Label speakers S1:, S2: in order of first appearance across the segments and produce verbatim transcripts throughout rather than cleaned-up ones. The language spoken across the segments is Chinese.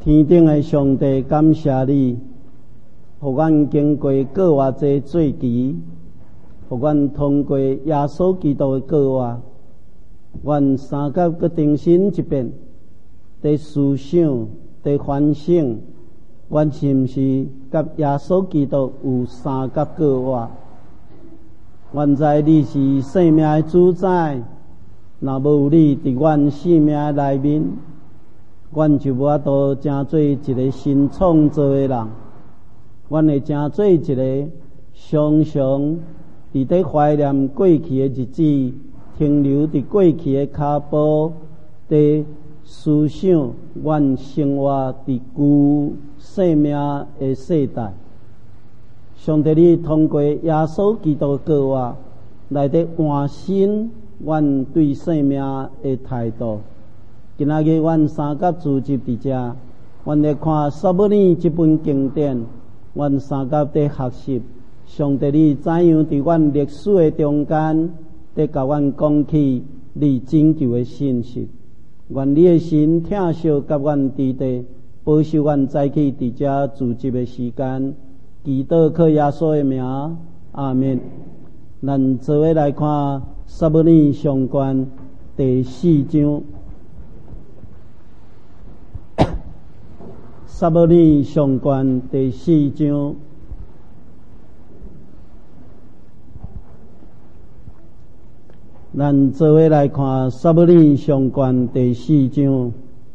S1: 天顶的上帝，感谢你，互阮经过过偌济罪期，互阮通过耶稣基督的过活，阮三甲搁重新一遍，伫思想，伫反省，阮是毋是甲耶稣基督有三甲过活？阮知你是生命的主宰，若无有你伫阮生命内面，阮就无法度成做一个新创造的人。阮会成做一个常常伫咧怀念过去的日子，停留伫过去的脚步，伫思想阮生活伫旧生命的世代。上帝，你通过耶稣基督的过活，来得换新阮对生命的态度。今仔日阮三甲聚集伫遮，阮来看撒母耳这本经典，阮三甲在学习。上帝，你怎样伫阮历史的中间，在甲阮讲起你拯救的信息？愿你的神疼惜甲阮伫地，保守阮早起伫遮聚集的时间。祈祷靠耶稣的名，阿们。咱做伙来看撒母耳上卷第四章。撒母耳上卷第四章，咱做伙来看撒母耳上卷第四章。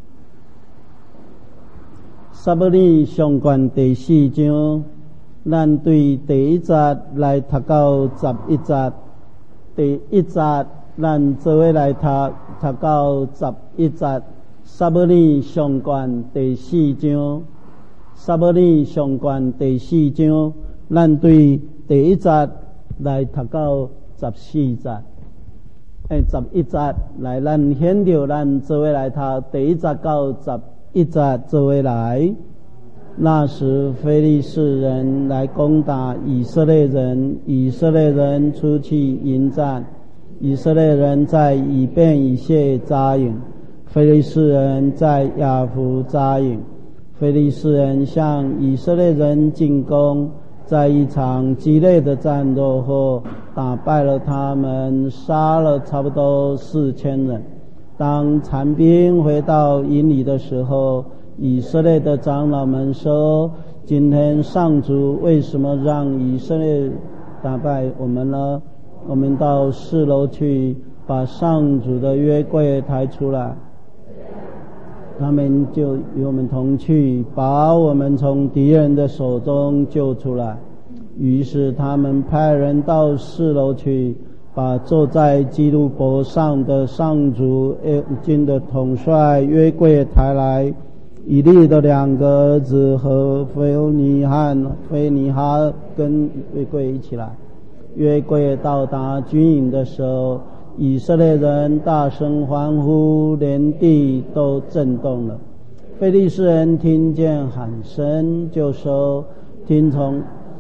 S1: 撒母耳上卷第四章，咱对第一节来读到十一节。第一节咱做伙来读读到十一节。撒母耳上卷第四章，撒母耳上卷第四章，咱对第一节来读到十四节。诶，十一节来，咱显着咱做伙来读第一节到十一节，做伙来。那时非利士人来攻打以色列人，以色列人出去迎战，以色列人在以便以谢扎营，非利士人在亚弗扎营。非利士人向以色列人进攻，在一场激烈的战斗后，打败了他们，杀了差不多四千人。当残兵回到营里的时候，以色列的长老们说：今天上主为什么让以色列打败我们呢？我们到四楼去，把上主的约柜抬出来。他们就与我们同去，把我们从敌人的手中救出来。于是他们派人到四楼去，把坐在基路伯上的上主军的统帅约柜抬来。以利的两个儿子和菲尼和菲尼哈跟约柜一起来。约柜到达军营的时候，以色列人大声欢呼，连地都震动了。非利士人听见喊声，就说：听从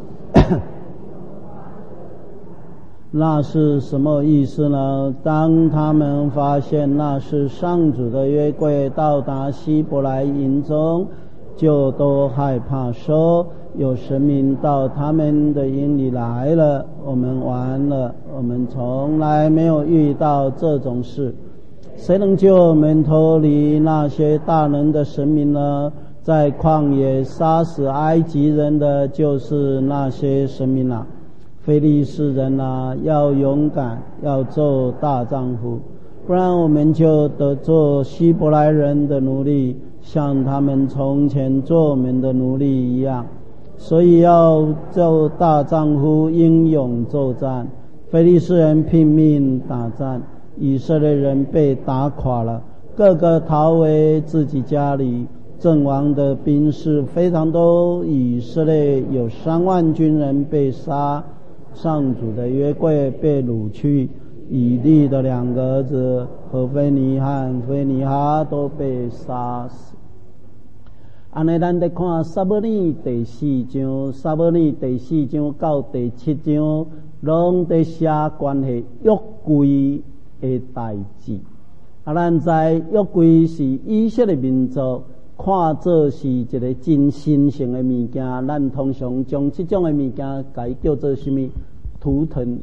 S1: 那是什么意思呢？当他们发现那是上主的约柜到达希伯来营中，就都害怕，说：有神明到他们的营里来了，我们完了，我们从来没有遇到这种事。谁能救我们脱离那些大能的神明呢？在旷野杀死埃及人的就是那些神明啊！非利士人啊，要勇敢，要做大丈夫，不然我们就得做希伯来人的奴隶，像他们从前做我们的奴隶一样。所以要做大丈夫，英勇作战。非利士人拼命打战，以色列人被打垮了，个个逃回自己家里。阵亡的兵士非常多，以色列有三万军人被杀。上主的约柜被掳去，以利的两个儿子何菲尼和菲尼哈都被杀死。安尼，咱得看撒母耳第四章，撒母耳第四章到第七章，拢在写关系约柜的代志。啊，咱知约柜是以色列民族看作是一个真神圣的物件，咱通常将这种的物件改叫做什么图腾？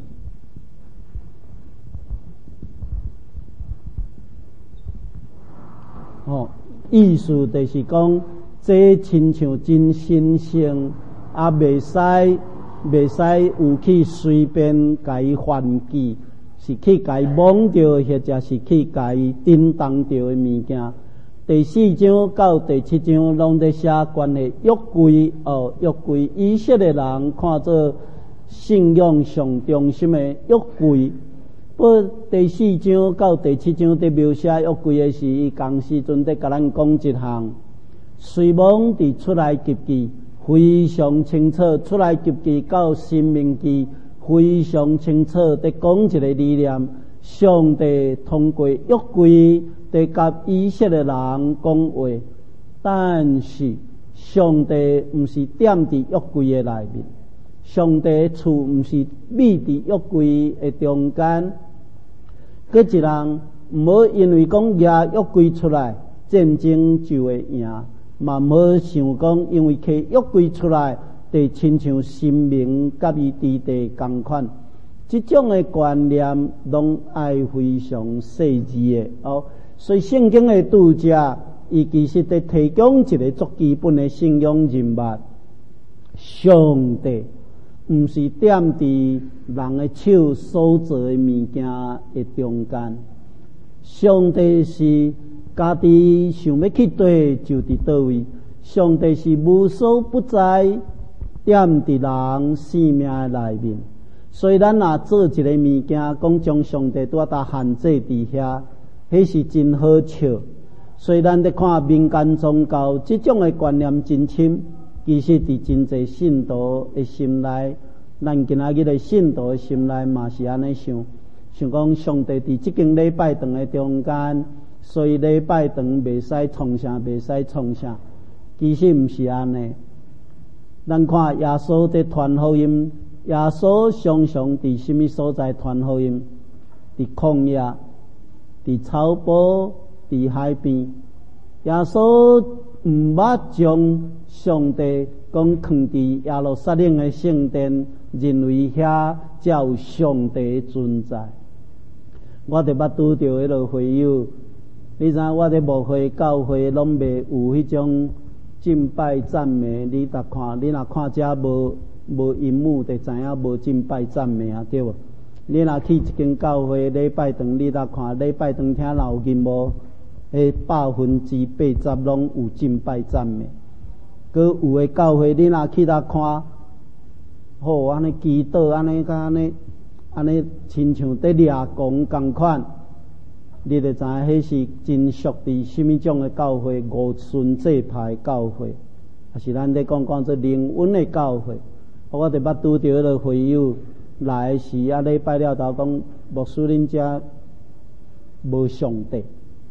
S1: 哦，意思就是讲，这亲像真神圣，啊，袂使袂使有去随便改犯忌，是去改妄着，或者是去改叮当着的物件。第四章到第七章拢在写关于约柜哦，约柜以色列人看作信仰上中心的约柜。不过第四章到第七章在描写约柜的是，伊同时阵在甲咱讲一项，随亡伫出来及记非常清楚，出来及记到申命记非常清楚在讲一个理念，上帝通过约柜在甲以色列人讲话，但是上帝毋是踮伫约柜的内面，上帝的厝毋是秘伫约柜的中间。佮一人毋好因为讲拿约柜出来，战争就会赢，嘛毋好想讲因为摕约柜出来，就亲像神明甲伊伫地同款。这种的观念拢爱非常细致的哦。所以圣经的读者，伊其实在提供一个最基本的信仰人物。上帝毋是踮伫人的手所做的物件的中间，上帝是家己想要去倒就伫倒位，上帝是无所不在，踮伫人生命的内面。所以咱若做一个物件，讲将上帝拄啊限制伫遐，迄是真好笑。所以咱在看民间宗教，这种的观念真深，其实伫真侪信徒的心内，咱今仔日的信徒的心内嘛是安尼想，想讲上帝伫即间礼拜堂的中间，所以礼拜堂袂使创啥，袂使创啥。其实毋是安尼。咱看耶稣在传福音，耶稣常常伫什么所在传福音？伫旷野，伫草坡，伫海边。耶稣毋捌将上帝讲藏伫耶路撒冷的圣殿，认为遐才有上帝存在。我就捌拄着迄落会友，你知影我伫牧会教会拢袂有迄种敬拜赞美。你逐看，你若看遮无无音幕，就知影无敬拜赞美啊，对无？你若去一间教会礼拜堂，你逐看礼拜堂听若有音无？迄百分之八十拢有敬拜赞美。佮有诶教会，你若去甲看，吼安尼祈祷，安尼甲安尼安尼，亲像在掠狂共款，你就知影迄是真属伫什么种诶教会？五顺制派教会，还是咱在讲讲做灵恩诶教会？我就捌拄着迄个会友来时啊，礼拜了头讲，牧师恁遮无上帝。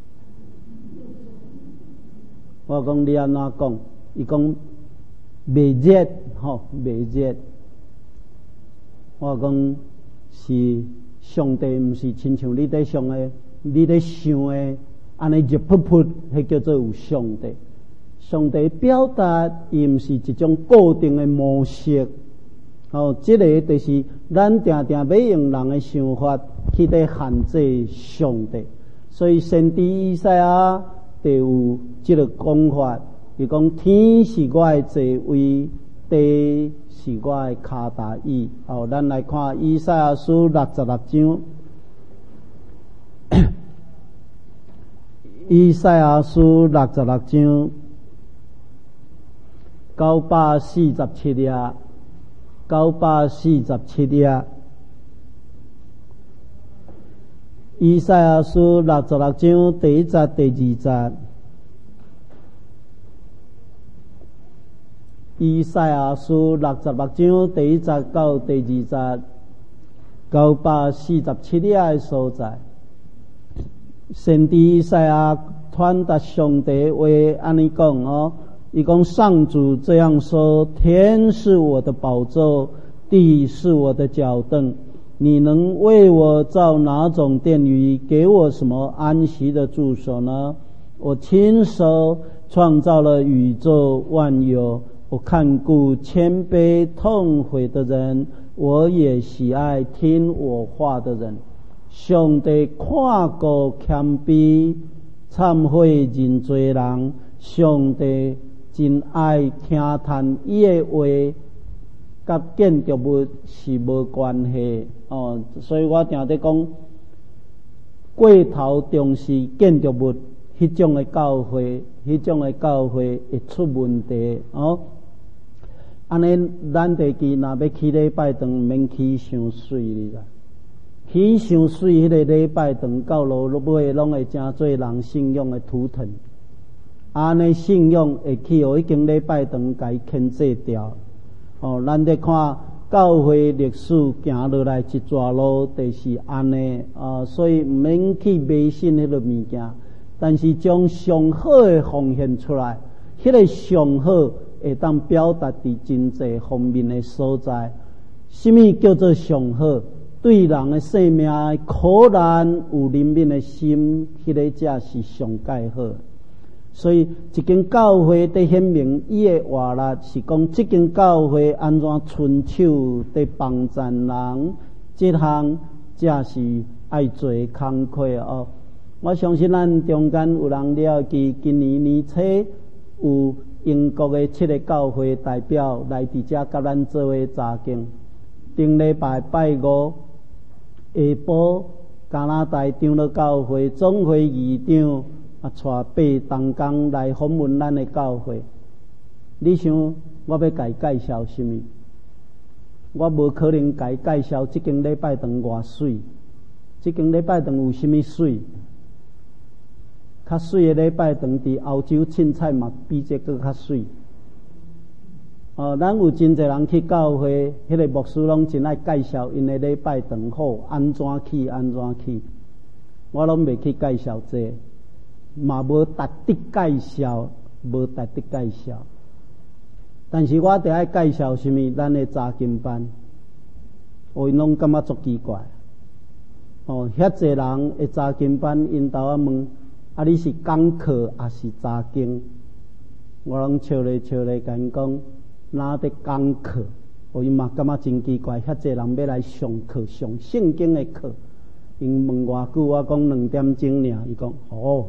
S1: 我讲你安怎讲？伊讲袂热，吼袂热。我讲是上帝，毋是亲像你在想诶，你在想诶，安尼热噗噗，迄叫做有上帝。上帝表达伊毋是一种固定诶模式，吼，即个就是咱定定要用人诶想法去咧限制上帝。所以先知以赛亚就有即个讲法，伊讲天是我诶座位，地是我诶骹踏椅。哦，咱来看以赛亚书六十六章。以赛亚书六十六章九百四十七页，九百四十七页。以赛亚书六十六章第一节、第二节。以赛亚书六十六章第一节到第二节，九百四十七页的所在。先知以赛亚传达上帝话安尼讲哦，伊讲上主这样说：天是我的宝座，地是我的脚凳。你能为我造哪种殿宇？给我什么安息的住所呢？我亲手创造了宇宙万有。我看顾谦卑痛悔的人，我也喜爱听我话的人。上帝看顾谦卑忏悔认罪人，上帝真爱听叹伊的话，甲建筑物是无关系哦。所以我定伫讲，过头重视建筑物，迄种的教会，迄种的教会会出问题哦。安尼，咱地基若要起礼拜堂，免起伤水哩啦。起伤水，迄个礼拜堂到落尾拢会真做人信仰的图腾。安尼信仰会去，互迄间礼拜堂甲伊牵制掉。哦，咱咧看教会历史行落来一段路，就是安尼啊，所以毋免去迷信迄个物件，但是将上好的奉献出来，迄、那个上好会当表达伫真济方面的所在。什么叫做上好？对人的生命苦难有怜悯的心，迄、那个才是上介好。所以一间教会在显明伊的活力，是讲这间教会安怎伸手在帮助人，这项才是爱做工课哦。我相信咱中间有人了解，今年年初有英国的七个教会代表来伫遮甲咱做伙查经。顶礼拜拜五下晡，加拿大长老教会总会议长啊，带八同工来访问咱的教会。你想我要甲伊介绍什么？我无可能甲伊介绍这间礼拜堂偌水，这间礼拜堂有什么水？较水的礼拜堂伫欧洲凊彩嘛比这个较水。哦，咱有真侪人去教会，迄、那个牧师拢真爱介绍因的礼拜堂好，安怎去安怎去。我拢袂去介绍这，嘛无值得介绍，无值得介绍。但是我得爱介绍什么？咱的查经班，哦，因拢感觉足奇怪。哦，遐侪人的查经班，因头仔问。啊！你是讲课还是查经？我拢笑咧笑咧，甲因讲哪得讲课？哦，因嘛感觉真奇怪，遐济人要来上课，上圣经的课。因问偌久，我讲两点钟尔，伊讲哦，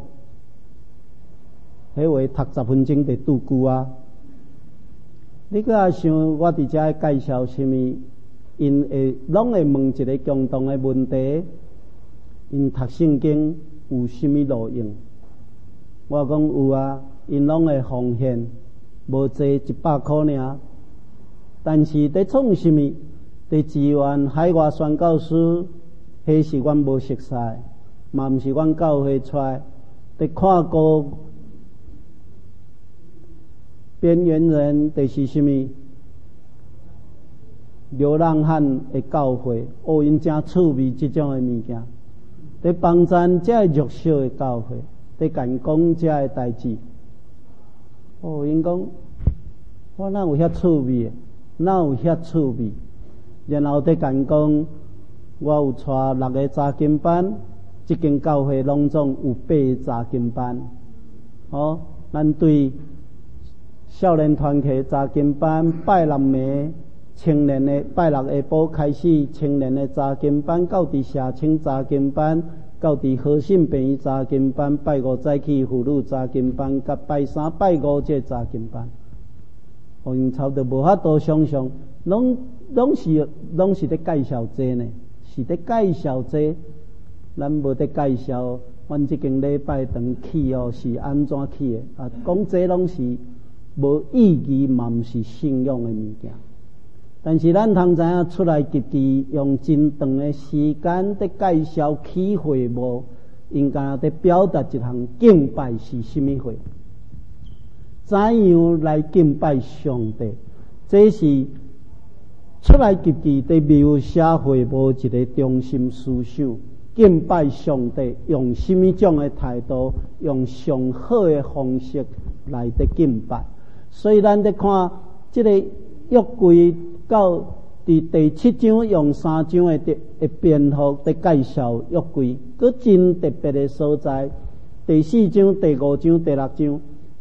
S1: 迄话读十分钟就拄久啊。你搁也想我伫遮介绍什么？因会拢会问一个共同的问题：因读圣经。有什么路用？我讲有啊，因拢会奉献，无济一百块尔。但是在创什么？在支援海外宣教师，迄是阮无熟悉，嘛毋是阮教会出来。在看过边缘人，就是什么？流浪汉的教会，哦，因真趣味这种的物件。在帮赞这弱小的教会，在讲讲这的代志。哦，因讲我哪有遐趣味？哪有遐趣味？然后在讲讲，我有带六个查经班，这间教会拢总有八个查经班。哦，咱对少年团体查经班拜六暝。青年的拜六下晡开始，青年的查经班到伫社青查经班，到伫和信病院查经班，拜五再去妇女查经班，甲拜三拜五这查经班。哦，因差不多无法度想象，拢拢是拢是咧介绍这呢，是咧介绍这，咱无咧介绍，阮即间礼拜堂去哦是安怎去的啊？讲这拢是无意义，嘛毋是信仰的物件。但是咱通知影出来集集用真长的时间在介绍起会无，应该在表达一项敬拜是什么会，怎样来敬拜上帝？这是出来集集在描写会无一个中心思想。敬拜上帝用什么种的态度，用上好的方式来在敬拜。所以咱在看这个约柜。到伫第七章用三章的的篇幅在介绍约柜，佮真特别的所在。第四章、第五章、第六章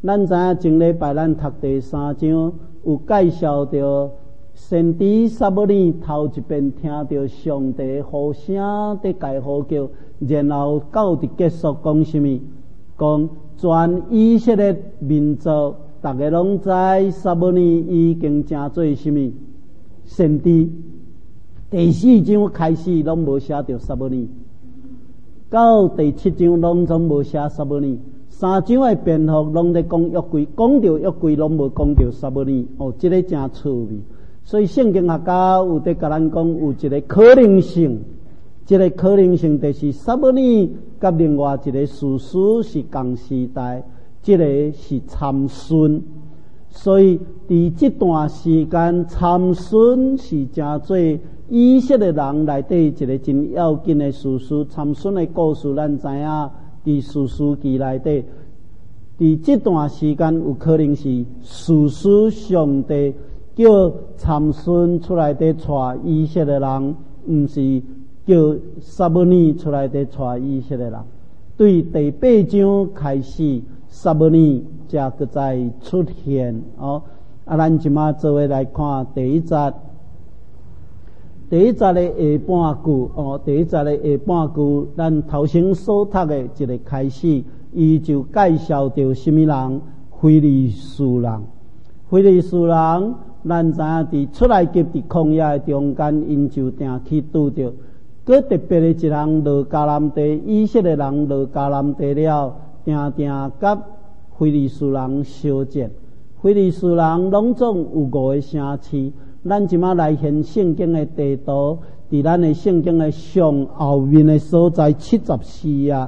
S1: 咱知影前礼拜咱读第三章有介绍着先知撒母耳头一遍听到上帝呼声在家呼叫，然后到伫结束讲什么？讲全以色列民族，大家拢知撒母耳已经成做什么先知。第四章开始拢无写到撒母耳，到第七章拢总无写撒母耳。三章的篇幅拢在讲约柜，讲到约柜拢无讲到撒母耳。哦，这个真趣味。所以圣经学家有在甲咱讲有一个可能性，这个可能性就是撒母耳甲另外一个士师是同时代，这个是参孙。所以伫这段时间，参孙是真做以色列人内底一个真要紧的士师。参孙的故事咱知影，伫士师记内底，伫这段时间有可能是士师上帝叫参孙出来伫带以色列人，毋是叫撒母耳出来伫带以色列人。对第八章开始，撒母耳才搁再出现哦。啊，咱即马做伙来看第一节，第一节的下半句哦，第一节的下半句，咱头先所读的一个开始，伊就介绍着什么人？非利士人。非利士人。咱知影伫出来及伫旷野的中间，因就定去拄着。佮特别的一人落迦南地，以色列人落迦南地了，定定甲非利士人相战。非利士人拢总有五个城市。咱即马来现圣经的地图，伫咱的圣经的上后面的所在七十四啊，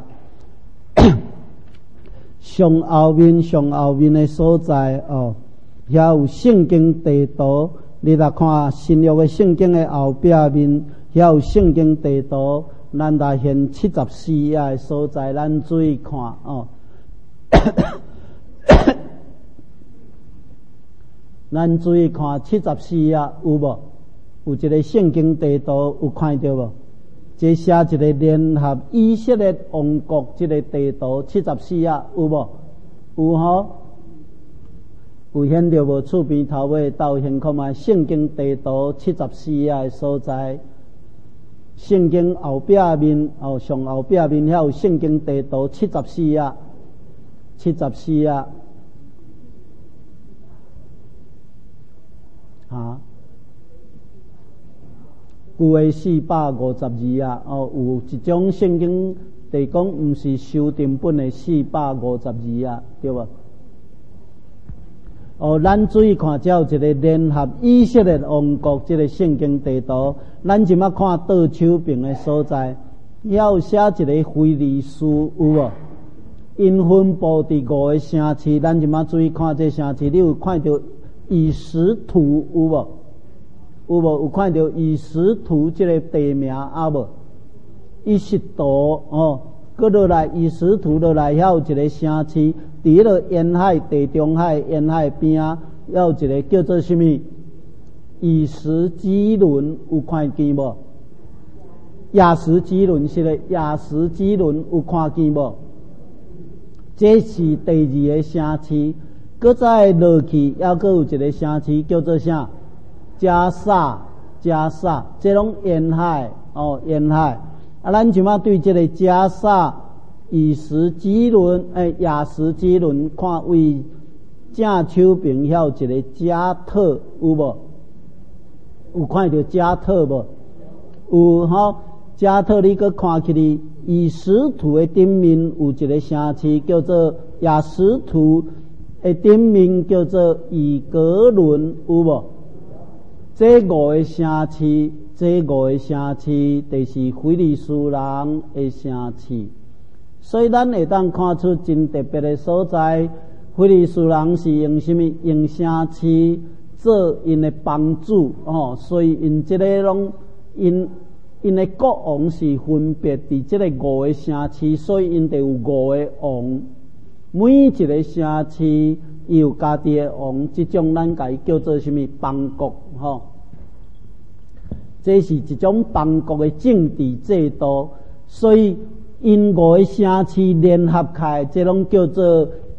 S1: 上后面上后面的所在哦。遐有圣经地图，你来看新约的圣经的后壁面，遐有圣经地图，咱来现七十四页的所在，咱注意看哦。咱注意看七十四页有无？有一个圣经地图，有看到无？这写一个联合以色列王国这个地图，七十四页有无？有吼。有显着无？厝边头尾到现看卖圣经地图七十四页的所在，圣经后壁面哦，上后壁面遐有圣经地图七十四页，七十四页啊，旧的四百五十二页哦，有一种圣经地讲毋是修订本的四百五十二页，对无？哦，咱注意看，只有一个联合以色列王国这个圣经地图。咱即马看倒手边的所在，遐有写一个非利士有无？因分布伫五个城市。咱即马注意看这城市，你有看到以实图有无？有无？有看到以实图这个地名啊无？以实图哦，搁落来以实图落来，遐有一个城市。伫迄个沿海、地中海沿海边啊，还有一个叫做什么？以实基伦，有看见无？亚实基伦是个亚实基伦，有看见无？这是第二个城市。搁再落去，还阁有一个城市叫做啥？加萨，加萨，这拢沿海哦，沿海。啊，咱即马对这个加萨。以实基伦，诶，亚实基伦，看为正手边遐有一个加特，有无？有看到加特无？有吼，加特你搁看起哩，以实图的顶面有一个城市叫做亚实图，的顶面叫做以格伦，有无？这五个城市，这五个城市，就是非利士人的城市。所以咱会当看出真特别的所在，非利士人是用什么？用城市做因的帮助哦，所以因这个拢因因的国王是分别伫这个五个城市，所以因就有五个王。每一个城市伊有家己的王，这种咱家叫做什么邦国吼、哦？这是一种邦国的政治制度，所以因五个城市联合起来，这拢叫做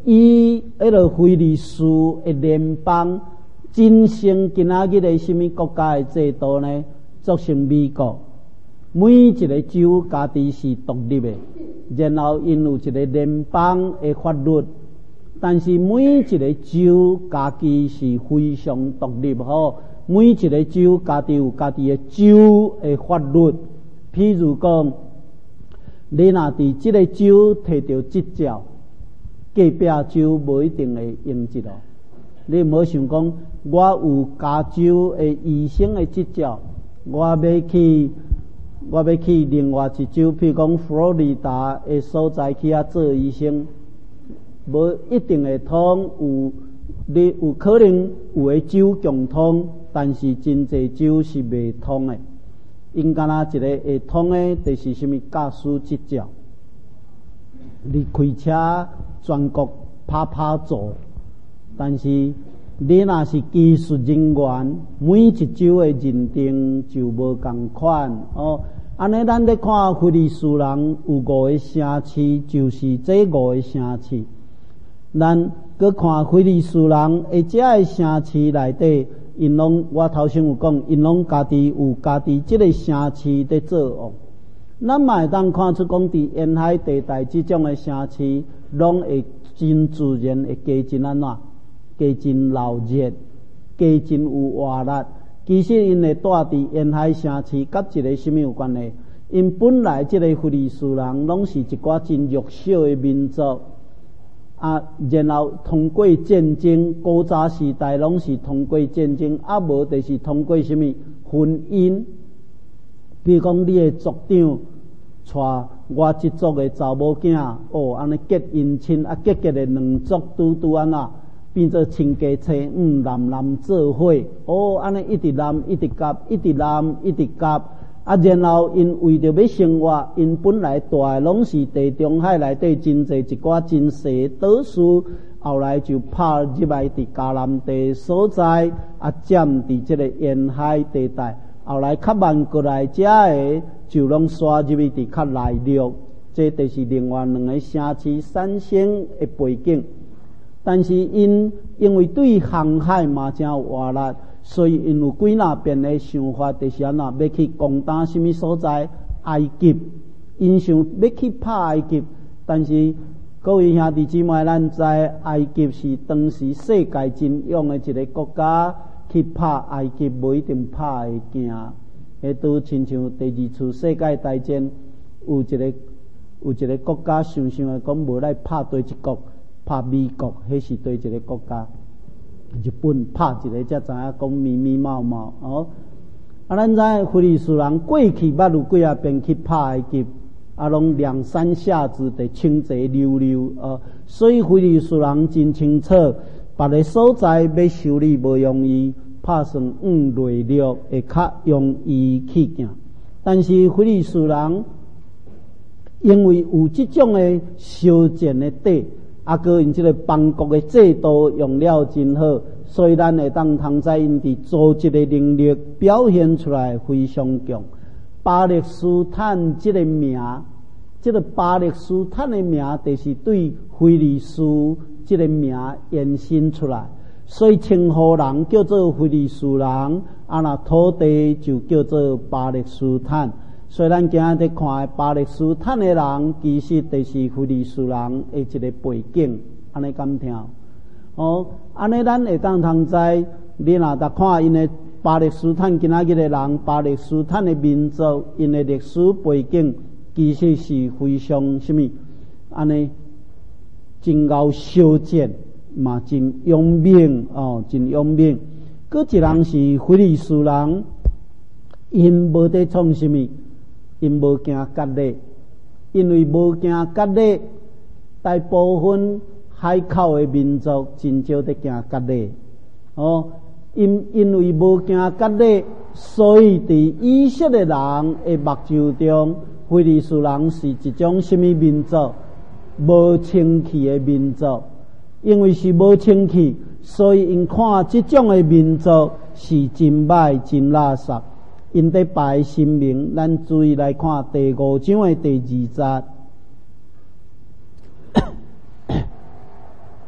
S1: 伊迄个菲利斯的联邦真成今仔日的什么国家的制度呢？造成美国每一个州家己是独立的，然后因有一个联邦的法律，但是每一个州家己是非常独立吼。每一个州家己有家己的州的法律，譬如讲，你若伫即个州摕到执照，隔壁州无一定会用即咯。你无想讲，我有加州的医生的执照，我要去，我要去另外一州，譬如讲佛罗里达的所在去遐做医生，无一定会通。有你有可能有个州共通，但是真济州是未通的。因敢若一个会通的，就是什么驾驶执照。你开车全国拍拍走，但是你若是技术人员，每一州的认定就无共款哦。安尼，咱咧看菲利斯人有五个城市，就是这五个城市。咱搁看菲利斯人诶，遮个城市内底，因拢我头先有讲，因拢家己有家己即个城市在做哦。咱嘛会当看出讲，伫沿海地带即种诶城市，拢会真自然会加真安怎，加真闹热，加真有活力。其实因会住伫沿海城市，甲一个什么有关系？因本来即个菲利斯人拢是一寡真弱小诶民族。啊，然后通过战争，古早时代拢是通过战争，啊无就是通过什么婚姻。比如讲，你的族长带我即族的查某囝，哦，安尼结姻亲，啊结结的两族拄拄安那，变做亲家妻五男男做伙，哦，安尼一直男一直夹，一直男一直夹。啊，然后因为着要生活，因本来住的拢是地中海内底真济一寡真细岛屿，后来就拍入来伫迦南地所在，啊占伫即个沿海地带，后来较慢过来遮个就拢刷入去伫较内陆，这就是另外两个城市产生的背景。但是因因为对航海嘛真有活力。所以，因有几若变的想法，就是安那要去攻打什么所在？埃及，因想要去拍埃及，但是各位兄弟姊妹，咱知埃及是当时世界真勇的一个国家，去拍埃及无一定拍会赢。迄拄亲像第二次世界大战，有一个有一个国家想想的讲，无来拍对一国，拍美国，迄是对一个国家。日本拍一个才知影讲密密麻麻哦。啊，咱知菲利斯人过去捌有几啊遍去拍埃及，啊，拢两三下子得清贼溜溜哦。所以菲利斯人真清楚，别个所在要修理无容易，拍算五内陆会较容易去行。但是菲利斯人因为有这种的修建的底。啊，个因即个邦国的制度用了真好，所以咱会当通知因伫组织的能力表现出来非常强。巴勒斯坦即个名，即、这个巴勒斯坦的名，就是对菲利斯即个名延伸出来，所以称呼人叫做菲利斯人，啊那土地就叫做巴勒斯坦。所以咱今仔日看巴勒斯坦的人，其实就是菲利斯人的一个背景，安尼敢听？哦，安尼咱会当通知，你若达看因的巴勒斯坦今仔日的人，巴勒斯坦的民族，因的历史背景，其实是非常什么？安尼真够修建嘛，真勇猛哦，真勇猛。搁一人是菲利斯人，因无得创什么？因无惊割裂，因为无惊割裂，大部分海口的民族真少得惊割裂。哦，因因为无惊割裂，所以伫以色列人的目睭中，菲利斯人是一种什么民族？无清气的民族。因为是无清气，所以因看这种的民族是真歹、真垃圾。因得排声明，咱注意来看第五章的第二节。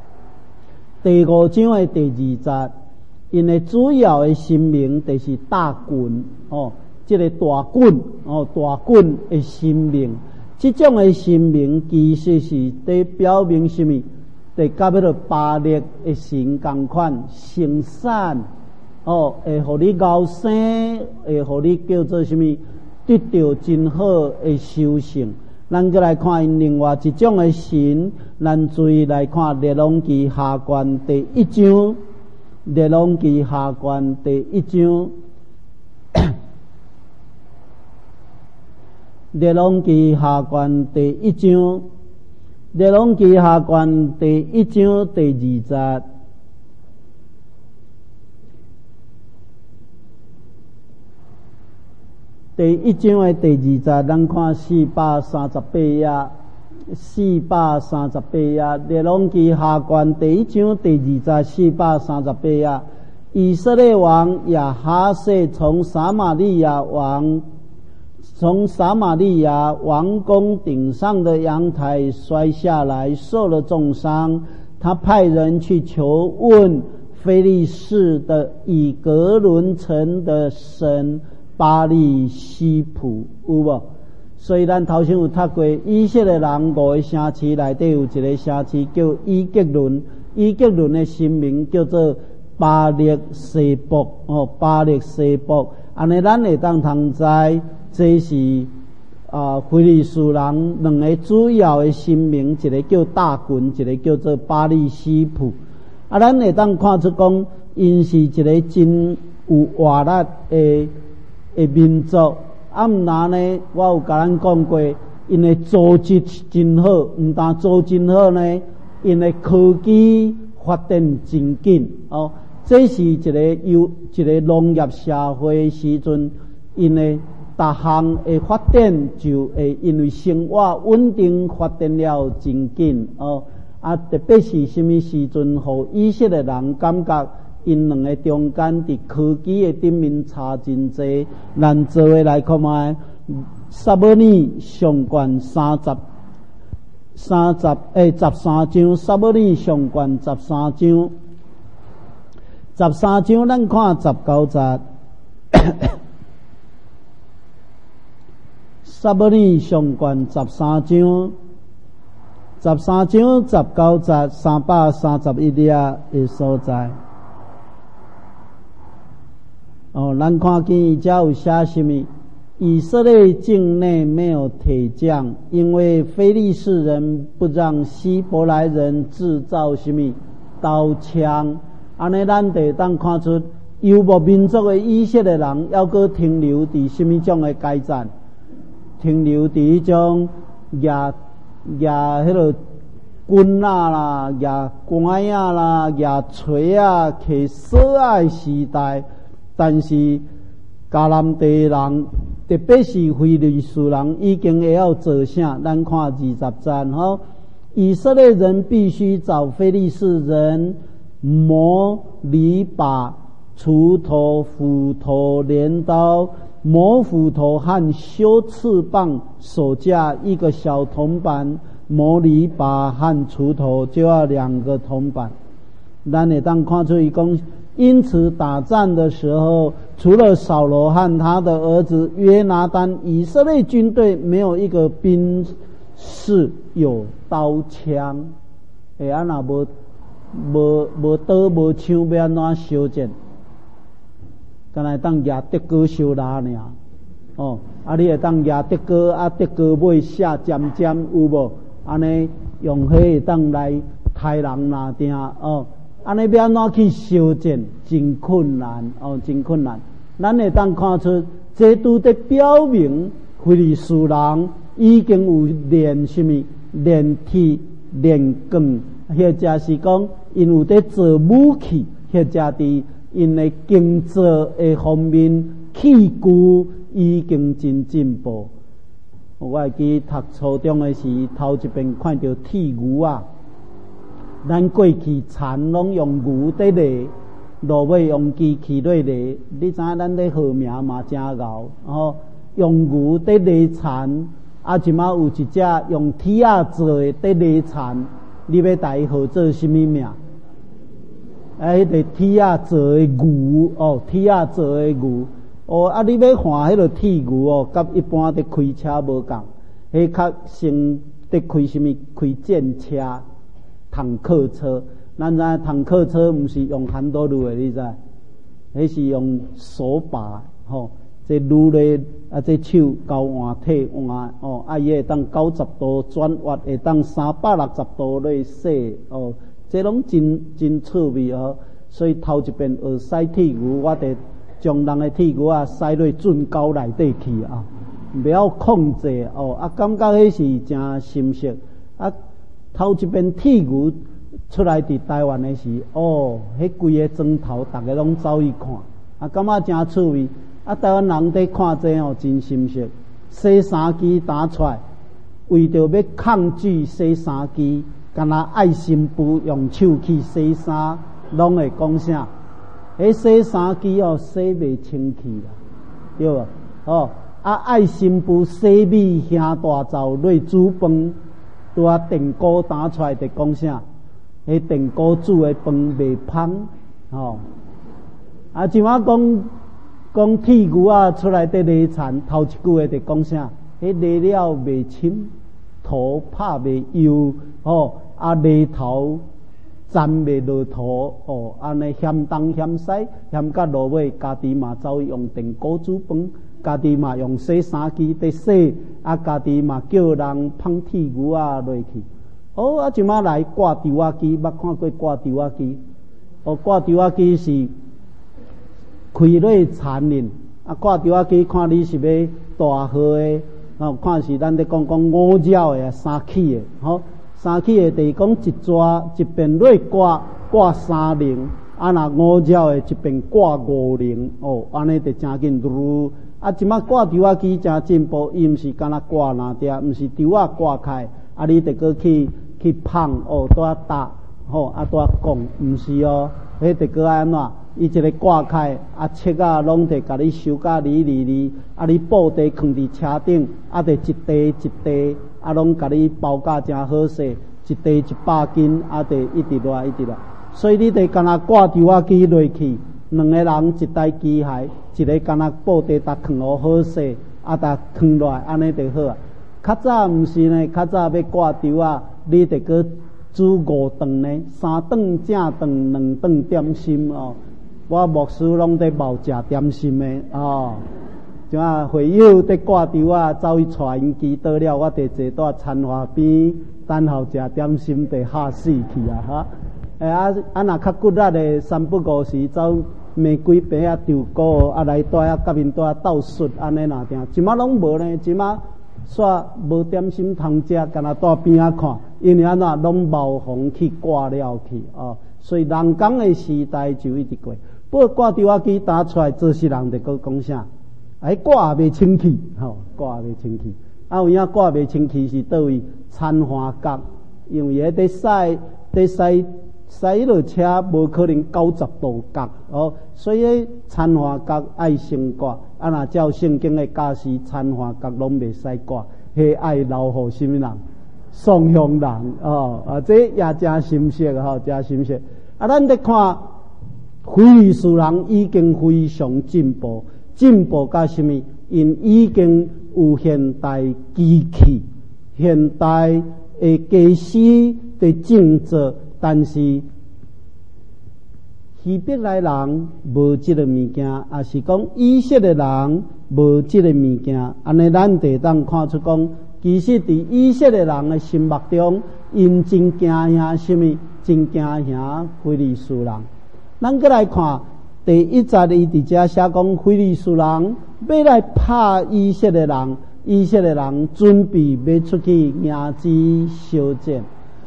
S1: 第五章的第二节，因的主要的神明就是大袞哦，这个大袞哦，大袞的神明，这种的神明其实是在表明什么？在甲迄个巴力的神同款，生产哦，会互你高生，会互你叫做什么？得到真好的修行。咱再来看因另外一种的神，咱注意来看《列王记下卷》第一章，《列王记下卷》第一章，《列王记下卷》第一章，《列王记下卷》第一章第二节。第一章的第二节，咱看四百三十八页，四百三十八页，列王记下卷第一章第二节，四百三十八页。以色列王亚哈谢从撒玛利亚王从撒玛利亚王宫顶上的阳台摔下来，受了重伤。他派人去求问非利士的以格伦城的神巴利西卜，有无？所以咱头先有读过，以色列人五个城市内底有一个城市叫以吉伦，以吉伦的神明叫做巴力西卜哦，巴力西卜。安尼咱会当通知，这是啊非利士人两个主要的神明，一个叫大袞，一个叫做巴利西卜。啊，咱会当看出讲，因是一个真有活力的。的民族，啊，毋然呢？我有甲咱讲过，因的组织真好，毋但组真好呢，因的科技发展真紧哦。这是一个有一个农业社会时阵，因的逐项的发展就会因为生活稳定发展了真紧哦。啊，特别是什么时阵，互以色列人感觉？因两个中间伫科技的顶面差真济，咱做伙来看卖。撒母耳上卷三十、三十诶十三章，撒母耳上卷十三章，十三章咱看十九节。撒母耳上卷十三章，十三章十九节，三百三十一页的所在。哦，咱看见伊遮有写什么？以色列境内没有铁匠，因为非利士人不让希伯来人制造什么刀枪。安尼咱得当看出游牧民族的以色列人要搁停留伫什么种的阶段？停留伫迄种亚亚迄个棍啊啦、亚拐啊啦、亚锤啊、摕锁啊的时代。但是迦南地人，特别是非利士人，已经会晓做啥？咱看二十章吼，以色列人必须找非利士人磨篱笆、锄头、斧头、镰刀、磨斧头和修翅膀，手架一个小铜板，磨篱笆和锄头就要两个铜板。咱会当看出伊讲。因此，打仗的时候，除了扫罗和他的儿子约拿单，以色列军队没有一个兵士有刀枪。哎，啊那无无无刀无枪，要安怎修战？敢若当举德哥修拉尔。哦，啊，你会当举德哥啊，德哥尾下尖尖有无？安尼用迄会当来杀人拿定哦。安尼要安怎去修正，真困难哦，真困难。咱会当看出，这拄在表明非利士人已经有练什么练铁、练钢，或者是讲因有在做武器，或者伫因的经造的方面器具已经真进步。我会记读初中的时，头一遍看到铁牛啊。咱过去田拢用牛在犁，落尾用机器在犁。你知影咱咧号名嘛真牛，吼用牛在犁田，啊，即马有一只用铁仔做的在犁田，你要带伊号做什么名？ 啊，迄个铁啊做诶牛哦，铁啊做诶牛哦，啊，你要看迄个铁牛哦，甲一般伫开车无共，迄较先伫开什么？开战车、坦克车。咱知影坦克车毋是用handle路诶，你知？迄是用手把吼，这撸咧啊，这手交换体换哦，啊，伊会当九十度转弯，会当三百六十度咧洗哦，这拢真真趣味哦。所以头一遍学驶铁牛，我得将人诶铁牛啊驶落准沟内底去啊，袂晓控制哦，啊，感觉迄是真深刻啊。头一遍铁牛出来伫台湾诶时，哦，迄规个砖头，逐个拢走去看，啊，感觉真趣味。啊，台湾人伫看这哦，真深刻。洗衫机打出来，为着要抗拒洗衫机，敢若爱心妇用手去洗衫，拢会讲啥？迄洗衫机哦，洗袂清气啦，对无？哦，啊，爱心妇洗米兄大灶落煮饭，拄啊电锅打出来，就讲啥？迄电锅煮诶饭袂芳，吼、哦。啊，像我讲讲铁牛啊出来伫犁田，头一句话就讲啥？迄犁了袂深，土拍袂油，吼、哦、啊犁头沾袂落土，哦，安尼嫌东嫌西，嫌甲落尾，家己嘛走去用电锅煮饭，家己嘛用洗衫机伫洗，啊家己嘛叫人放铁牛啊落去。哦，啊，即马来挂稻仔机，捌看过挂稻仔机？哦，挂稻仔机是开咧田林，啊，挂稻仔机看你是要大号诶，哦，看是咱咧讲讲五鸟诶，三起诶，吼，三起诶，就是讲一抓一边咧挂挂三零，啊，若五鸟诶一边挂五零，哦，安尼就真紧如。啊，即马挂稻仔机真进步，伊毋是干那挂哪条，毋是稻仔挂开，啊，你得过去。去捧哦，拄啊搭吼，啊拄啊讲，毋是哦，迄得个安怎？伊一个挂开，啊切啊拢得甲你收甲哩哩哩，啊你布袋放伫车顶，啊得一袋一袋，啊拢甲你包甲真好势，一袋一百斤，啊得一直落一直落。所以你得干那挂稻仔机落去，两个人一台机械，一个干那布袋搭放好好势，啊搭放落来，安尼就好啊。较早毋是呢，较早要挂稻啊。你得个煮五顿呢，三顿正顿，两顿点心哦。我牧师拢在冒食点心的哦。像啊，会友在挂稻啊，走去带因机倒了，我得坐在餐花边等候食点心，得吓死去啊！哈，诶啊啊，若较骨力的三不五时走玫瑰饼啊、豆糕啊来带啊，甲面带斗顺安尼哪定？即马拢无呢，即马。煞无点心通食，干那在边仔看，因为安怎拢冒风去挂了去哦，所以人工的时代就一直过。不过挂稻仔机打出来，做事人就搁讲啥？哎，挂也袂清气，吼、哦，挂也袂清气。啊，有影挂袂清气是倒位？餐花角，因为迄伫驶伫驶驶迄落车，无可能九十度角哦，所以迄餐花角爱先挂。啊，若照圣经的教示，餐花角拢袂使挂，迄爱留互什么人？双向人哦，啊，这也真深刻吼，真深刻。啊，咱咧看非利士人已经非常进步，进步到什么？因已经有现代机器、现代的技师的政策，但是。希伯来人无即个物件，也是讲以色列人无即个物件，安尼咱得当看出讲，其实伫以色列人的心目中，因真惊吓什么？真惊吓非利士人。咱过来看第一节，伊伫遮写讲非利士人要来拍以色列人，以色列人准备要出去迎击烧战。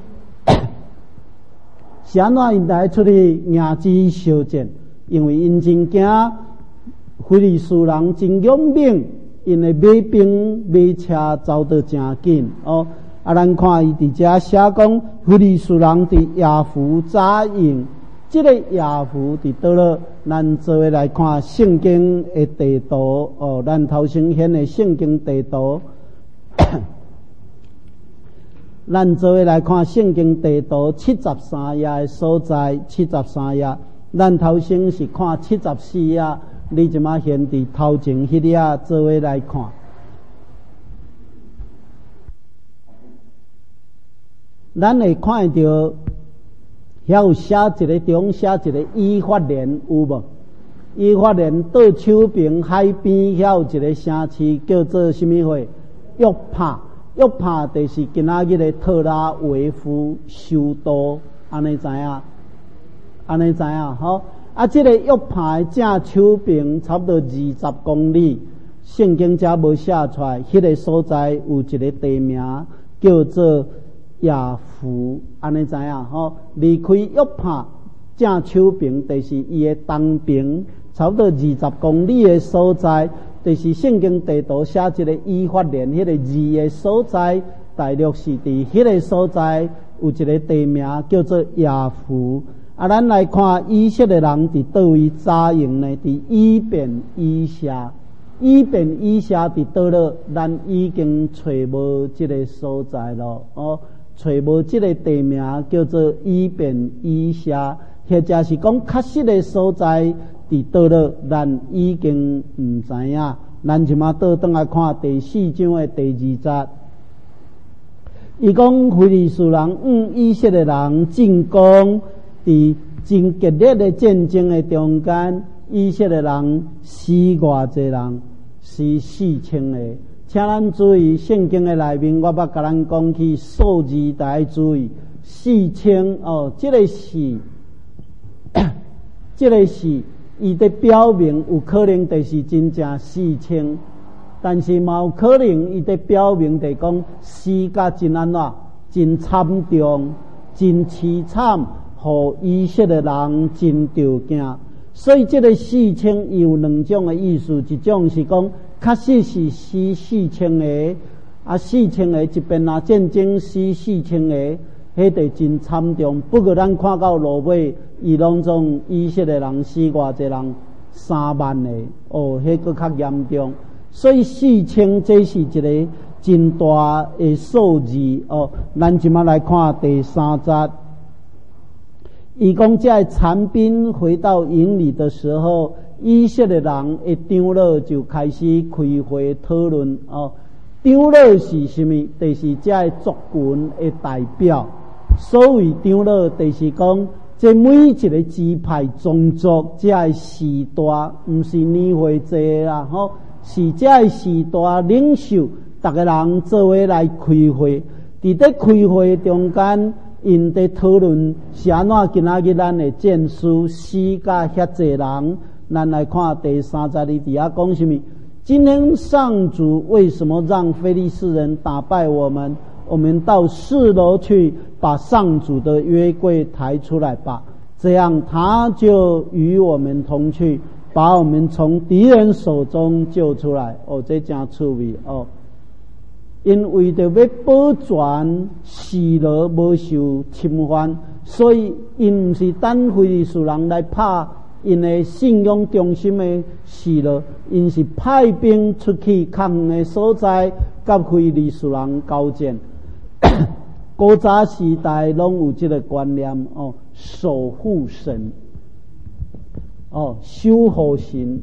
S1: 是安怎因来出去迎击烧战？因为因真惊非利士人真勇猛，因的马兵马车走得真紧哦。啊，咱看伊伫遮写讲非利士人伫亚弗扎营，这个亚弗伫倒了，咱做伙来看圣经的地图哦。咱头先显的圣经地图。 咱做伙来看圣经地图七十三页的所在，七十三页，咱头先是看七十四页，你即马现伫头前迄页做伙来看。咱会看到遐有写一个中写一个以法莲有无？以法莲倒手边海边遐有一个城市叫做什么会？约帕。约帕就是今仔日的特拉维夫首都，安尼知影？安尼知影？吼！啊，这个约帕的正手边差不多二十公里，圣经遮无写出来。迄、那个所在有一个地名叫做亚夫，安尼知影？吼！离开约帕正手边，就是伊的东边，差不多二十公里的所在。就是圣经地图写一个以法莲迄个字的所在，大约是伫迄个所在有一个地名叫做亚夫。啊，咱来看以色列人伫倒位扎营呢？伫以便以下，以便以下伫倒落，咱已经找无即个所在咯。哦，找无即个地名叫做以便以下，或者是讲确实的所在。伫倒落，咱已经毋知影。咱即马倒转来看第四章的第二节，伊讲非利士人向以色列人进攻，伫真激烈的战争的中间，以色列人死偌济人，死四千个。请咱注意，圣经的内面，我捌甲咱讲起数字，大家注意，四千哦，这个是，这个是。伊的表明有可能就是真正四千，但是嘛有可能伊的表明就是讲死甲真安怎，真惨重，真凄惨，互以色列人真着惊。所以这个四千有两种的意思，一种是讲确实是死四千个，啊四千个一边啊战争死四千个。迄个真惨重，不过咱看到落尾，伊拢总以色列人死偌济人，三万个，哦，迄个较严重。所以四千这是一个真大的数字哦。咱即马来看第三节，伊讲在残兵回到营里的时候，以色列人的长老就开始开会讨论哦。长老是什么？就是这族群的代表。所谓长老，就是讲，这每一个支派宗族，这时代，毋是年岁济啦，吼，是这时代领袖，逐个人做伙来开会。伫咧开会中间，因伫讨论是安怎今仔日咱的战士死甲遐济人。咱来看第三十二底下讲什么？今天上主为什么让非利士人打败我们？我们到四楼去，把上主的约柜抬出来吧，这样他就与我们同去，把我们从敌人手中救出来。哦，这真趣味哦！因为着要保全四楼无受侵犯，所以因毋是等非利士人来拍因的信仰中心的四楼，因是派兵出去较远的所在，甲非利士人交战。古早时代拢有这个观念哦，守护神，哦，守护神。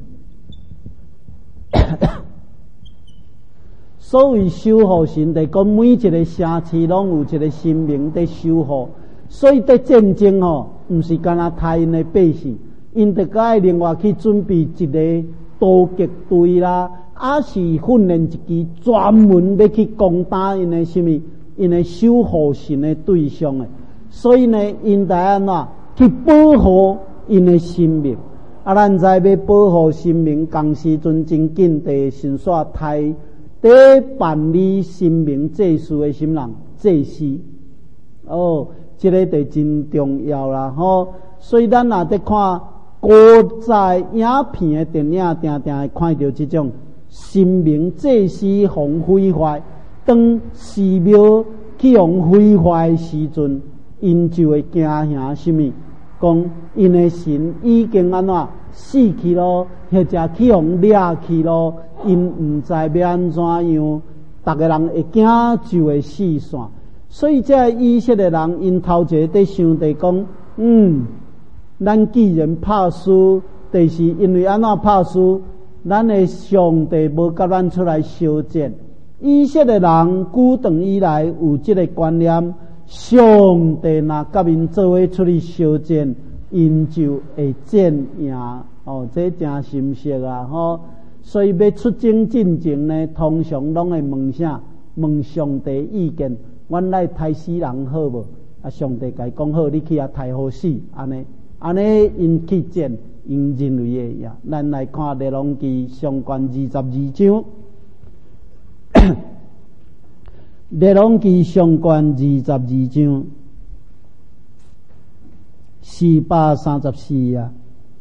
S1: 所谓守护神，就是讲每一个城市拢有一个神明在守护，所以在战争哦，毋是干那杀因的百姓，因得该另外去准备一个刀击队啦，还是训练一支专门要去攻打因的什么？因为守护神的对象诶，所以呢，因得安怎去保护因的生命。啊，咱知要保护生命，同时阵真紧地先煞太在办理生命祭祀的什么人？祭司。哦，这个就真重要啦吼。所以咱若在看古早影片的电影，定定会看到这种生命祭司互毁坏。当寺庙去用毁坏的时阵，因就会惊吓什么？讲因的神已经安怎死去咯，或者去用掠去咯，因毋知要安怎样，逐个人会惊就会死散。 所以这以色列人因头一个在想着讲，嗯，咱既然拍输，就是因为安怎拍输，咱的上帝无甲咱出来相战。以色列人久长以来有这个观念，上帝若甲因做伙出去相战，因就会战赢。哦，这真深刻啊！吼，所以要出征进前呢，通常拢会问啥？问上帝意见。阮来杀死人好无？啊，上帝甲伊讲好，你去啊杀好死，安尼，安尼因去战，因认为会赢。咱来看《列王记》上卷二十二章，《列王记》上卷二十二章四百三十四啊。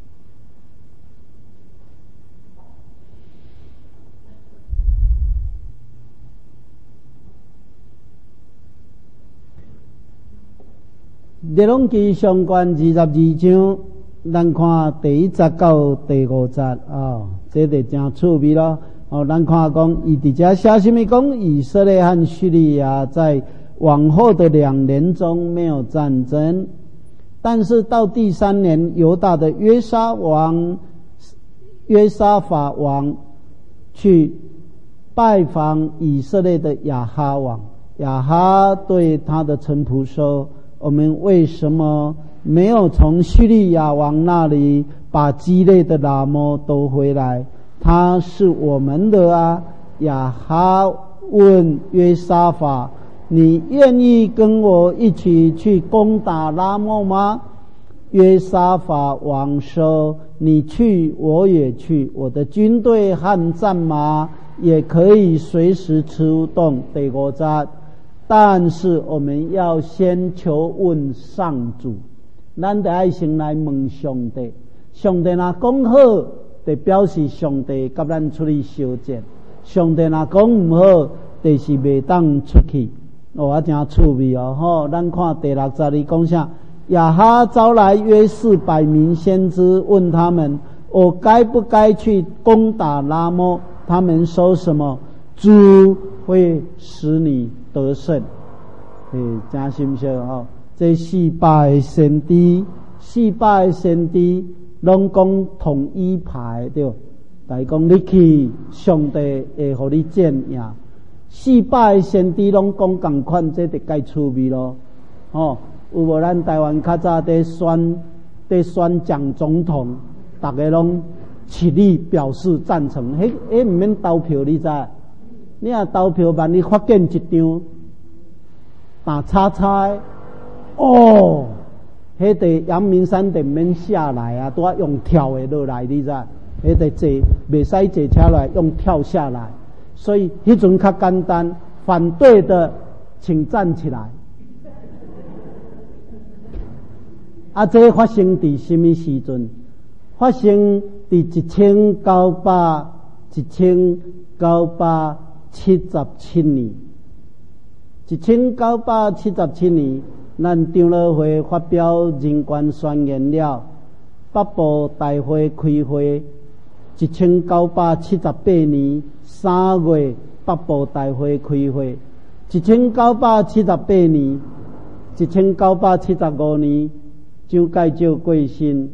S1: 列王记上卷二十二章，咱看第一节到第五节啊、哦，这就真趣味咯。哦，咱看讲，伊伫遮写什么？讲以色列和叙利亚在往后的两年中没有战争，但是到第三年，犹大的约沙王、约沙法王去拜访以色列的亚哈王。亚哈对他的臣仆说，我们为什么没有从叙利亚王那里把基列的拉摩夺回来？他是我们的啊。亚哈问约沙法，你愿意跟我一起去攻打拉摩吗？约沙法王说，你去我也去，我的军队和战马也可以随时出动。第五节，但是我们要先求问上主，咱得爱先来问上帝。上帝若讲好，就表示上帝甲咱出去相战；上帝若讲唔好，就是袂当出去。哦，啊，真趣味哦！吼，咱看第六节里讲啥？亚哈招来约四百名先知，问他们：我该不该去攻打拉摩？他们说什么？主会使你得胜。诶，真深刻吼！这四百个先知，四百个先知拢讲统一派对，来讲你去，上帝会互你战赢。四百个先知拢讲共款，这就介趣味咯。哦，有无咱台湾较早在选在选蒋总统，大家拢起立表示赞成，迄迄毋免投票，你知？你若投票，万一发现一张打叉叉的，哦，迄个阳明山顶免下来啊，拄啊用跳的落来，你知？迄个坐袂使坐车来，用跳下来，所以迄阵较简单。反对的，请站起来。啊，这发生伫什么时阵？发生伫一千九百一千九百七十七年。一千九百七十七年，咱长老会发表人权宣言了，北部大会开会。一千九百七十八年三月，北部大会开会。一千九百七十八年，一千九百七十五年，蒋介石过身，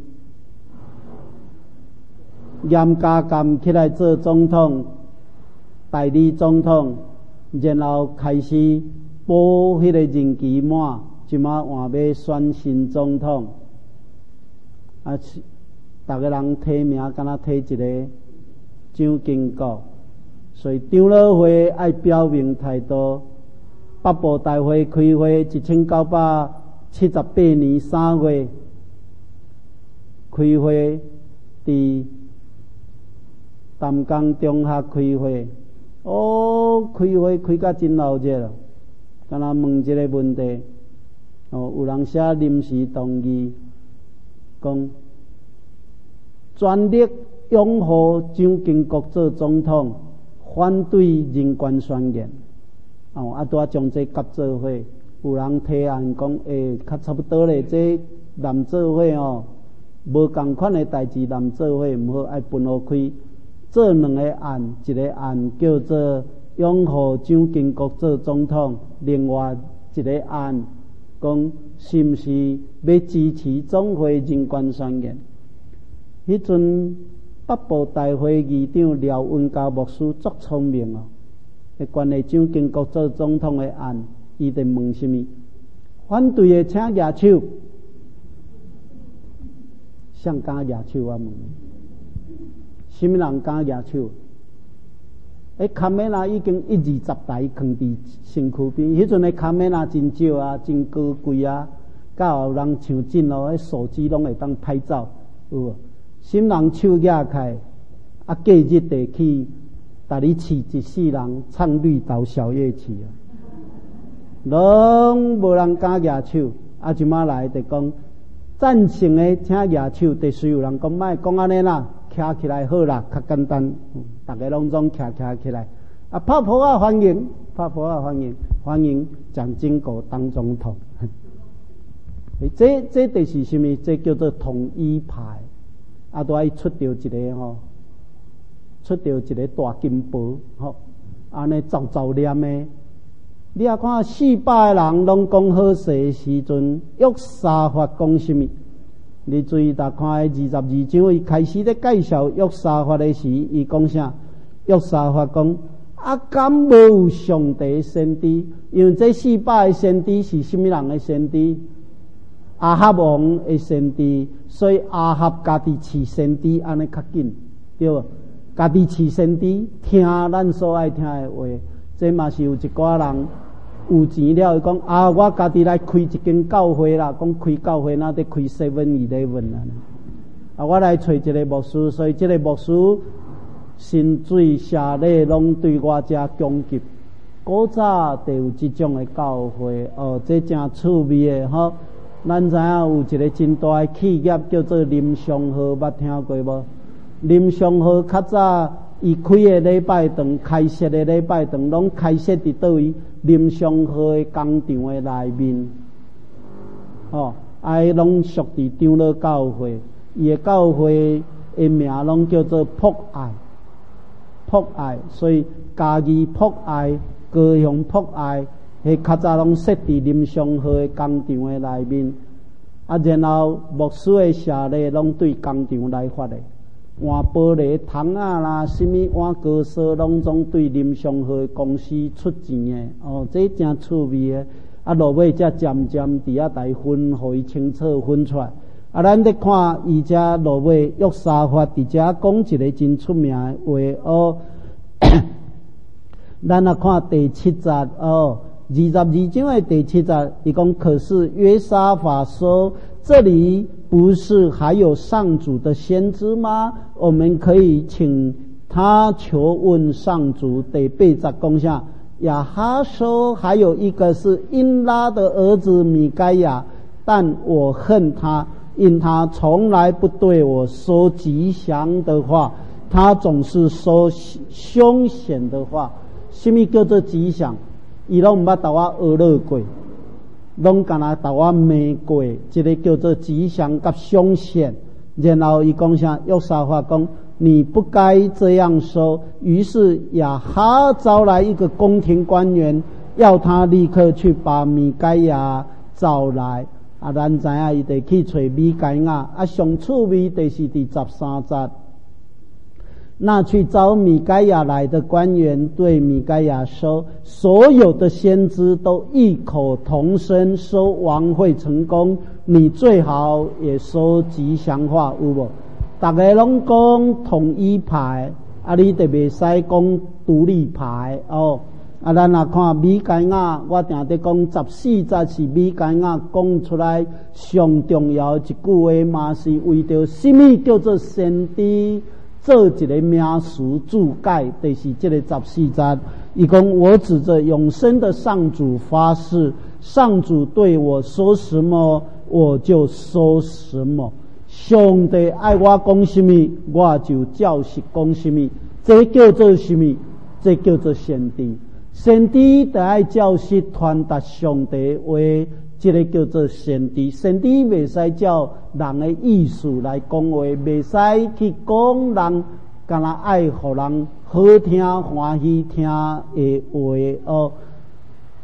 S1: 严家淦起来做总统，代理总统，然后开始补迄个任期满，即马换要选新总统，啊，逐个人提名，敢若提一个蒋经国，所以长老会爱表明态度。北部大会开会，一千九百七十八年三月开会，伫淡江中学开会。哦，开会开甲真闹热了，敢若问一个问题。哦，有人写临时动议，讲全力拥护蒋经国做总统，反对人权宣言。哦，啊，拄啊将这合做伙，有人提案讲，诶，较差不多咧，这南做伙哦，无共款的代志，南做伙毋好，爱分互开，做两个案，一个案叫做拥护蒋经国做总统，另外一个案，讲是毋是要支持总会人权宣言？迄阵北部大会议长廖文嘉牧师足聪明哦，迄关内长经过做总统的案，伊就问什么？反对的请举手，谁敢举手？我问，什么人敢举手？迄卡梅拉已经一二十台放伫身躯边，迄阵的卡梅拉真少啊，真高贵啊，甲有人像真哦，迄手机拢会当拍照，有无？什么人手举开，啊，隔日地去，逐日饲一世人唱绿岛小夜曲啊，拢无人敢举手，啊，即马来就讲赞成的请举手，第随有人讲莫讲安尼啦。徛起来好啦，较简单，大家拢总徛徛起来。啊，拍婆啊欢迎，拍婆啊欢迎，欢迎蒋经国当总统。这这就是什么？这叫做统一派。啊，都爱出掉一个吼，出掉一个大金箔，吼，安尼照照念的。你啊看四百个人拢讲好势的时阵，约沙法讲什么？你注意，大看二十二章，伊开始咧介绍约沙法的时，伊讲啥？约沙法讲啊，敢无有上帝先知？因为这四百个先知是什么人的先知？阿哈王的先知，所以阿哈家己饲先知，安尼较紧，对无？家己饲先知，听咱所爱听的话，这嘛是有一寡人。有钱了，伊讲啊，我家己来开一间教会啦，讲开教会那得开 seven eleven 啦。啊，我来找一个牧师，所以这个牧师薪水社礼拢对我遮供给。古早就有这种的教会，哦，这真趣味的吼。咱知影有一个真大的企业叫做林祥和，捌听过无？林祥和较早伊开的礼拜堂，开设的礼拜堂，拢开设伫倒位？林祥和的工厂的内面，哦，啊，拢属伫长老教会，伊的教会的名拢叫做博爱，博爱，所以家己博爱，高雄博爱，迄较早拢设伫林祥和的工厂的内面，啊，然后牧师的社礼拢对工厂来发的。换玻璃桶啊啦，什么换高烧拢总对林祥和公司出钱的哦，这真趣味的。啊，落尾才渐渐伫遐来分，互伊清楚分出来。啊，咱咧看伊遮落尾约沙法伫遮讲一个真出名的话哦。咱啊看第七节哦，二十二章的第七节，伊讲可是约沙法说。这里不是还有上主的先知吗？我们可以请他求问上主。第八节讲下，亚哈说还有一个是因拉的儿子米该亚，但我恨他，因他从来不对我说吉祥的话，他总是说凶险的话。什么叫做吉祥？伊拢毋捌甲我学乐过。拢敢若甲我骂过，这个叫做吉祥甲凶险。然后伊讲啥？约沙法讲你不该这样说。于是亚哈招来一个宫廷官员，要他立刻去把米该亚找来。啊，咱知影伊得去找米该亚。啊，上趣味就是第十三节。那去找米该亚来的官员对米该亚说，所有的先知都异口同声说王会成功，你最好也说吉祥话，有无？大家拢讲统一派，啊，你就袂使讲独立派哦。啊，咱若看米该亚，我定伫讲十四节是米该亚讲出来上重要一句话嘛，是为着什么叫做先知？做一个名词注解，就是这个十四节。伊讲我指着永生的上主发誓，上主对我说什么，我就说什么。上帝爱我讲什么，我就照实讲什么。这叫做什么？这叫做先知。先知得爱照实传达上帝话。这个叫做先知，先知袂使照人的意思来讲话，袂使去讲人，干那爱互人好听欢喜听的话哦。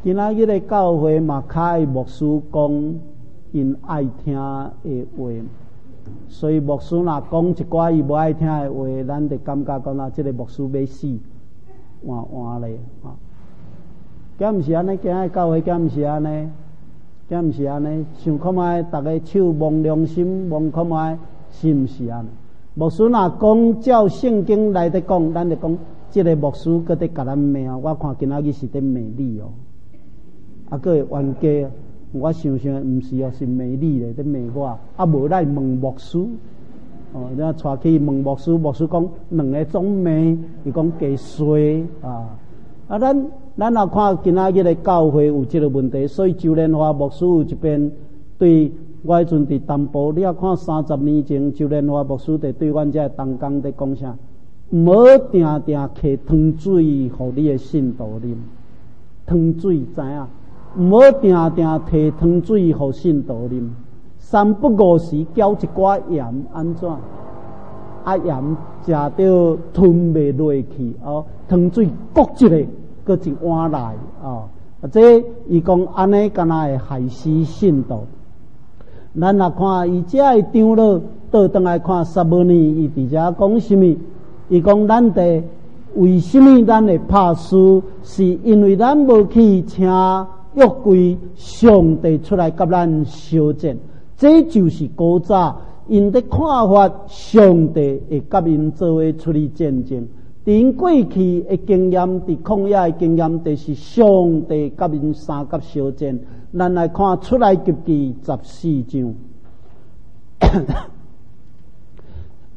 S1: 今仔日的教会嘛，较爱牧师讲因爱听的话，所以牧师若讲一寡伊无爱听的话，咱就感觉讲啊，这个牧师要死，换换咧啊！敢毋是安尼？今仔教会敢毋是安尼？敢毋是安尼？想看卖，逐个手摸良心，摸看卖是毋是安尼？牧师若讲照圣经来得讲，咱就讲，这个牧师搁伫甲咱骂，我看今仔日是伫骂你哦。啊，搁会冤家，我想想，毋是哦，是骂你咧，伫骂我。啊，无来问牧师，哦，咱带去问牧师，牧师讲两个总骂，伊讲加衰啊。啊，咱咱也看今仔日的教会有即个问题，所以周莲华牧师有一篇对我迄阵伫东部，你也看三十年前周莲华牧师伫对阮遮同工伫讲啥，毋好定定摕汤水互你的信徒啉，汤水知影？毋好定定摕汤水互信徒啉，三不五时搅一寡盐，安怎？啊盐食到吞袂落去哦，汤水焗一个，搁一碗来哦。啊，这伊讲安尼敢若会害死信徒。咱若看伊遮的长老倒转来看撒母耳，伊伫遮讲什么？伊讲咱得为什么咱会拍输？是因为咱无去请约柜上帝出来甲咱相战，这就是古早因的看法，上帝会甲因做伙出去战争。因过去的经验，伫旷野的经验，就是上帝甲因三甲相战。咱来看出来及记十四章。